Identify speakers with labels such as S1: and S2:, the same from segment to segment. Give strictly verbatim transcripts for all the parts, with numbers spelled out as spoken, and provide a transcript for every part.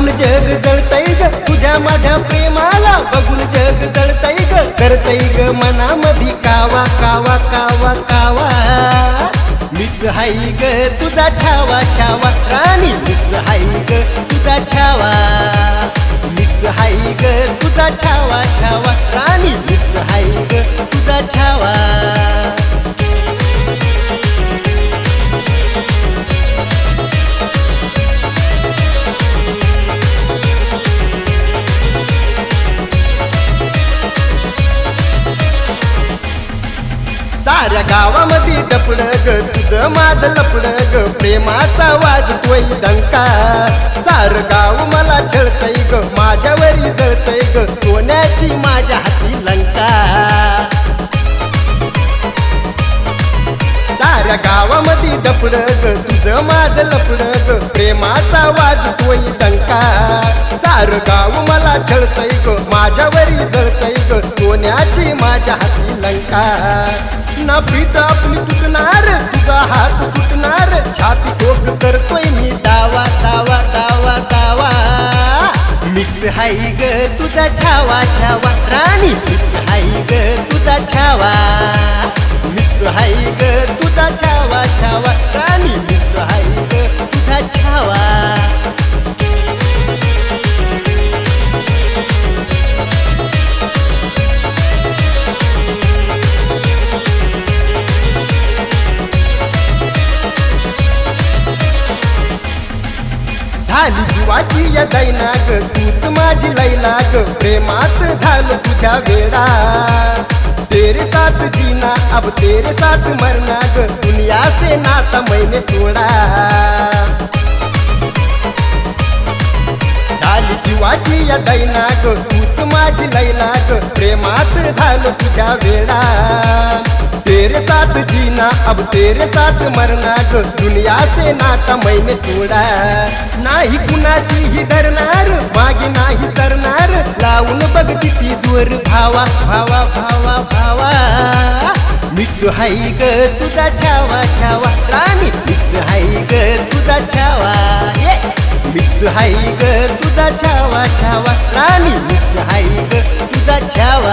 S1: जग जळतय ग तुझ्या माझ्या प्रेमाला बघून जग जळतय ग करतय ग मनामध्ये कावा कावा कावा कावा मीच हाय ग तुझा छावा छावा राणी मीच हाय ग तुझा छावा मीच हाय ग तुझा छावा छावा राणी मीच हाय ग तुझा छावा साऱ्या गावामध्ये टपड ग तुझं माझं लपड ग प्रेमाचा वाजतोय डंका सार गाव मला छळतय ग माझ्यावरी जळतय ग सोन्याची माझ्या हाती लंका साऱ्या गावामध्ये टपड ग तुझं माझं लपड ग प्रेमाचा वाजतोय डंका सार गाव मला छळतय ग माझ्यावरी जळतय ग सोन्याची माझ्या हाती लंका ना प्रीत आपली तुटणार तुझा हात तुटणार छाती ठोक करतोय मी दावा दावा दावा दावा मीच हाय ग तुझा छावा छावा राणी मीच हाय ग तुझा छावा मीच हाय ग तुझा छावा छावा राणी मीच हाय ग तुझा छावा झाली जीवाची या दैना ग तूच माझी लैला ग प्रेमात झालं तुझ्या वेडा तेरे साथ जीना अब तेरे साथ मरना ग दुनिया से नाता मैंने तोड़ा झाली जीवाची या दैना ग तूच माझी लैला ग प्रेमात झालं तुझ्या वेडा तेरे साथ जीना अब तेरे साथ मरना ग दुनिया से नाता मैंने तोड़ा नाही कुणाशी ही डरणार मागे नाही सरणार लावून बघ किती जोर भावा भावा भावा भावा मीच हाय ग तुझा छावा छावा राणी मीच हाय ग तुझा छावा मीच हाय ग तुझा छावा छावा राणी मीच हाय ग तुझा छावा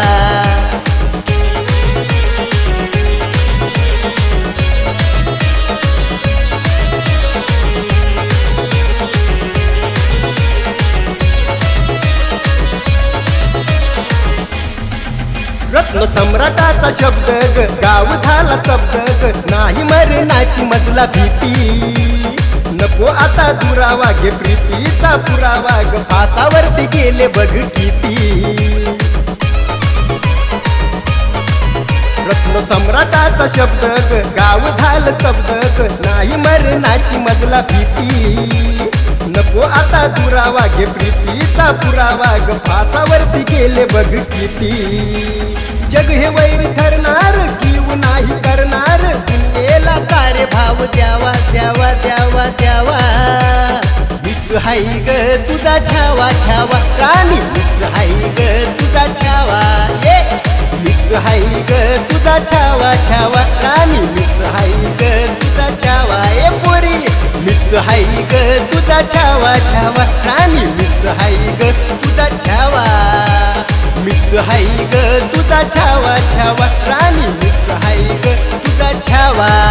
S1: रत्न सम्राटाचा शब्द ग गाव झाला स्तब्ध ग नाही मरणाची मजला भीती नको आता दुरावा घे प्रीतीचा पुरावा ग फासावरती गेले बघ किती रत्न सम्राटाचा शब्द ग गाव झालं स्तब्ध ग नाही मरणाची मजला भीती नको आता दुरावा घे प्रीतीचा पुरावा ग फासावरती गेले बघ किती जग हे वैर ठरणार किव नाही करणार दुनियेला कारे भाव द्यावा द्यावा द्यावा द्यावा मीच हाय ग तुझा छावा छावा राणी मीच हाय ग तुझा छावा ये मीच हाय ग तुझा छावा छावा राणी मीच हाय ग तुझा छावा ए पोरी मीच हाय ग तुझा छावा छावा राणी मीच हाय ग तुझा छावा मीच हाय ग तुझा छावा छावा राणी मीच हाय ग तुझा छावा